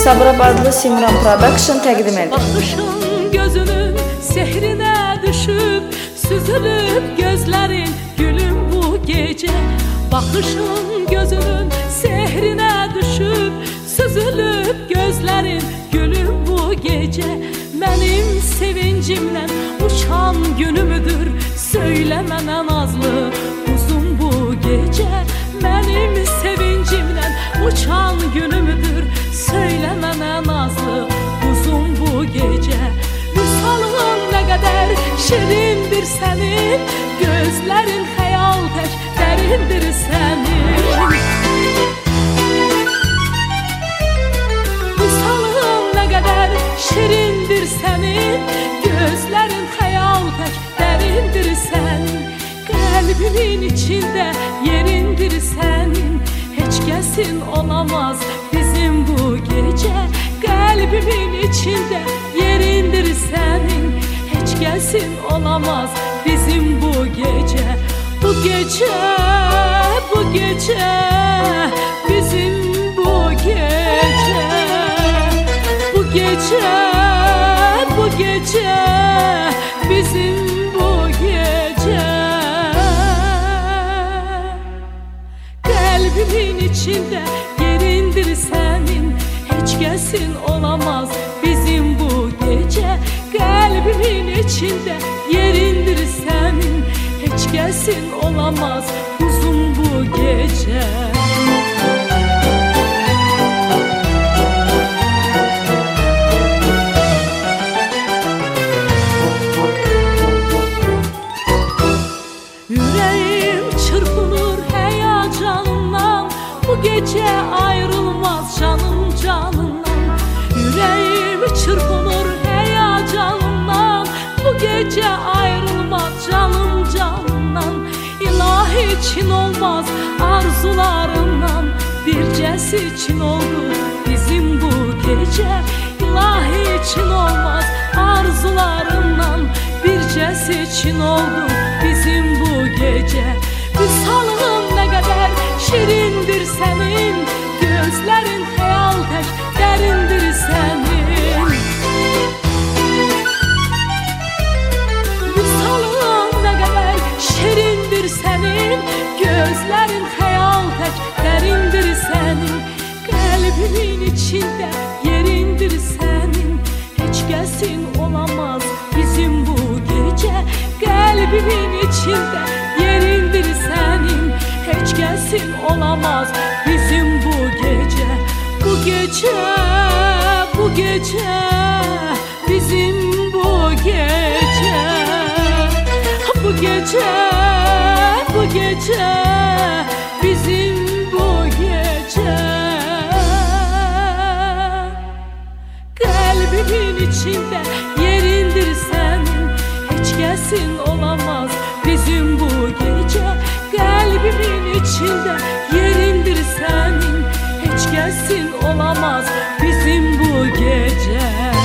Sabra Badlı Simran Production təqdim edir. Baxışın gözünün sehrine düşüp süzülüp gözlerin gülüm bu gece. Baxışın gözünün sehrine düşüp süzülüp gözlerin gülüm bu gece. Benim sevincimle uçan günümüdür, söylemene nazlı uzun bu gece. Benim sevincimle uçan günümüdür, söylemene nazlı uzun bu gece. Vüsalın ne kadar şirindir senin, gözlerin hayal tek derindir senin. Vüsalın ne kadar şirindir senin, gözlerin hayal tek derindir senin. Kalbimin içinde yerindir senin, hiç kesin olamaz bizim bu gece. Kalbimin içinde yerindir senin, hiç kesin olamaz bizim bu gece. Bu gece, bu gece, bizim bu gece. Bu gece, bu gece, bizim bu gece. Kalbimin içinde yerindir senin, hiç kesin olamaz bizim bu gece. Kalbimin içinde yerindir senin, hiç kesin olamaz uzun bu gece. Yüreğim çırpınır heyecanından, bu gece ayrılmaz canım canımdan. Yüreğim çırpınır heyecanından, bu gece ayrılmaz canım canımdan. İlahi için olmaz arzularından, bircesi için oldu bizim bu gece. İlahi için olmaz arzularından, bircesi için oldu bizim bu gece. Vüsalın ne kadar şirindir senin, gözlerin hayal tek derindir senin. Vüsalın ne kadar şirindir senin, gözlerin hayal tek derindir senin. Kalbimin içinde yerindir senin, hiç kesin olamaz bizim bu gece. Kalbimin içinde yerindir senin, hiç kesin olamaz bizim bu gece. Bu gece, bu gece, bizim bu gece. Bu gece, bu gece, bizim bu gece. Kalbimin içinde yerindir senin, hiç kesin olamaz bizim bu gece. Kalbimin içinde yerindir senin, hiç kesin olamaz bizim bu gece.